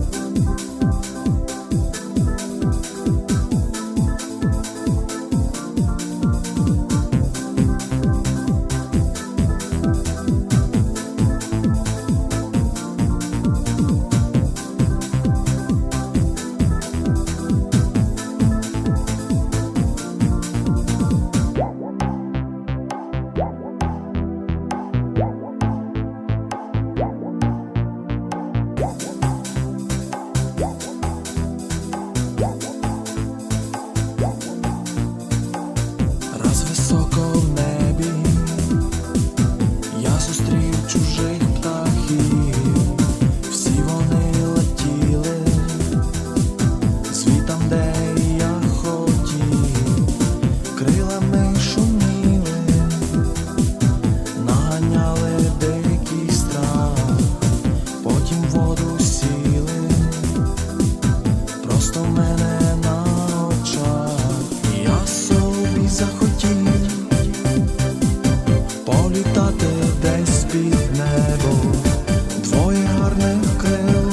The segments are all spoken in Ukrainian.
Раз високо в небі я зустрів чужих птахів, всі вони летіли звітам, де я хотів, крилами шуміли, наганяли дикий страх, потім в воду сіли, просто в мене на очах. І я собі захотів політати десь під небо, двоє гарних крил,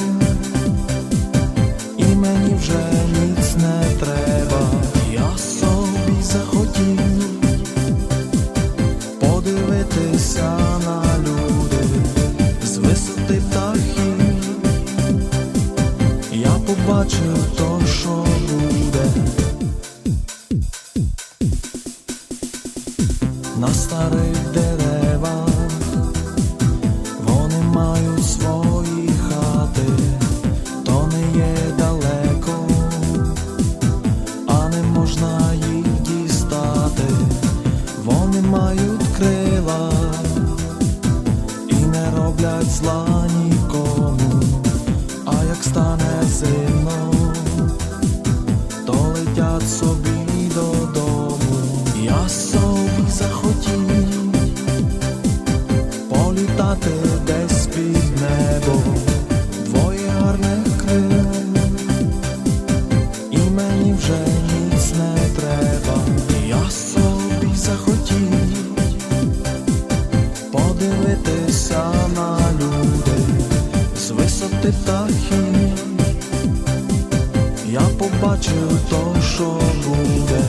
і мені вже ніц не треба. Я собі захотів подивитися на люди з висоти птахів. Я побачив то, що буде. На старих деревах вони мають свої хати, то не є далеко, а не можна їх дістати. Вони мають крила і не роблять зла нікому, а як стане зимно, то летять собі додому. Я собі захотів політати десь під небо, двоє гарних крил, і мені вже ніц не треба. Я собі захотів подивитися на люди з висоти птахів. Я побачив то, що буде.